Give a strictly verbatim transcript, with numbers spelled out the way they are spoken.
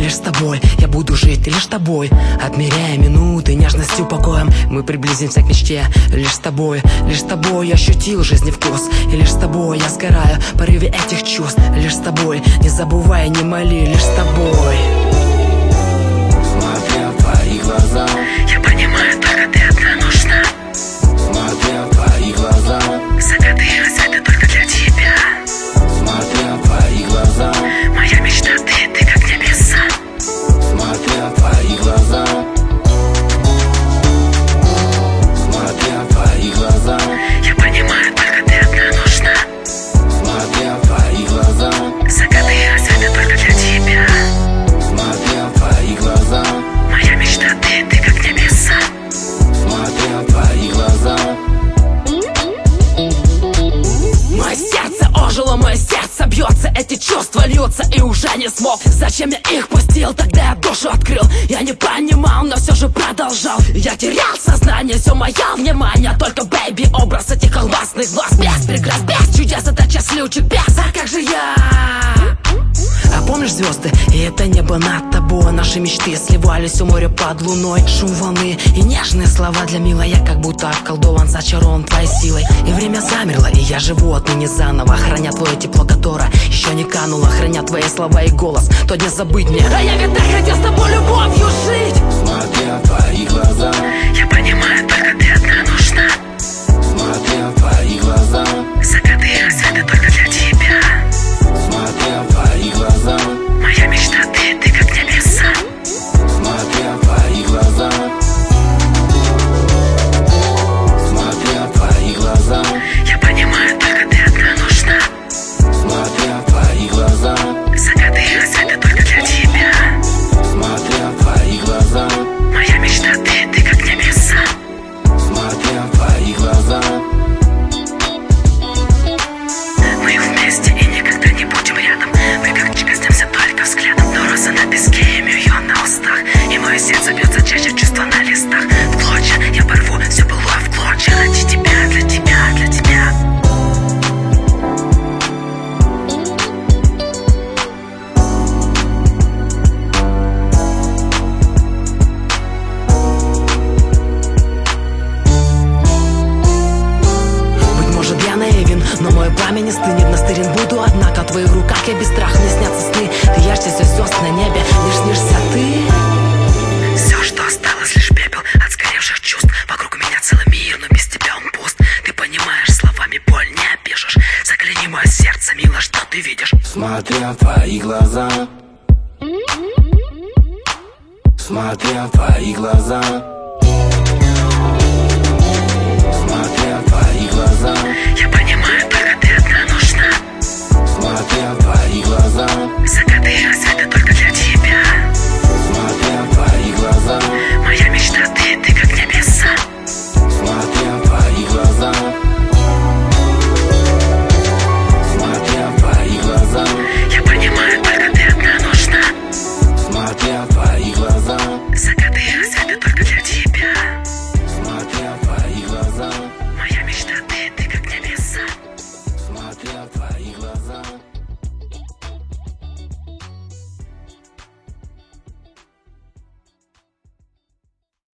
лишь с тобой я буду жить, лишь с тобой. Отмеряя минуты нежностью, покоем, мы приблизимся к мечте. Лишь с тобой, лишь с тобой я ощутил жизни вкус. И лишь с тобой я сгораю в порыве этих чувств. Лишь с тобой, не забывай, не моли, лишь с тобой. Смотря в твои глаза, я понимаю, только ты одна нужна. смотря в твои глаза, Закаты и рассветы только для тебя. смотря в твои глаза, Моя мечта ты, ты как небеса. смотря в твои глаза, смотря в твои глаза, Я понимаю, только ты одна нужна. смотря в твои глаза, Закаты и рассветы только для тебя. смотря в твои глаза, Моя мечта ты, ты как небеса. смотря в твои глаза. Мое сердце ожило, мое сердце бьется, эти чувства льются и уже не смог. Зачем я их пустил, тогда я душу открыл. Я не понимал, но все же продолжал. Я терял сознание, все мое внимание, только бэйби, образ этих алмазных глаз. Без прикрас, без чудес, это счастливчик, без. А как же я? А помнишь звезды, и это небо над тобой? Наши мечты сливались у моря под луной. Шум волны и нежные слова для милой. Я как будто околдован, зачарован твоей силой. И время замерло, и я живу отныне заново, храня твое тепло, которое еще не кануло, храня твои слова и голос, то не забыть мне. А я ведь так хотел с тобой любовью жить. Смотря в твои глаза, Я понимаю, только ты одна нужна. смотря в твои глаза, Закаты и рассветы только для тебя. смотря в твои глаза, Моя мечта ты, ты как небеса. смотря в твои глаза, смотря в твои глаза, Я понимаю, только ты одна нужна. смотря в твои глаза, Закаты и рассветы только для тебя. смотря в твои глаза, Моя мечта ты, ты как небеса. смотря в твои глаза. Мы вместе и никогда не будем рядом. Мы как коснемся только взглядом. Но роза на песке, имею ее на устах. И мое сердце бьется чаще чувства на листах. В клочья я порву все былое в клочья. Ради тебя, для тебя, для тебя. Быть может, я наивен, но мое пламя не стынет. Настырен буду, однако в твоих руках я без страха, мне снятся сны. Ты ярче звезд на небе, лишь снишься ты. Все, что осталось, лишь пепел от сгоревших чувств. Вокруг меня целый мир, но без тебя он пуст. Ты понимаешь, словами боль не опишешь. Закляни мое сердце, мило, что ты видишь. Смотря в твои глаза, смотря в твои глаза,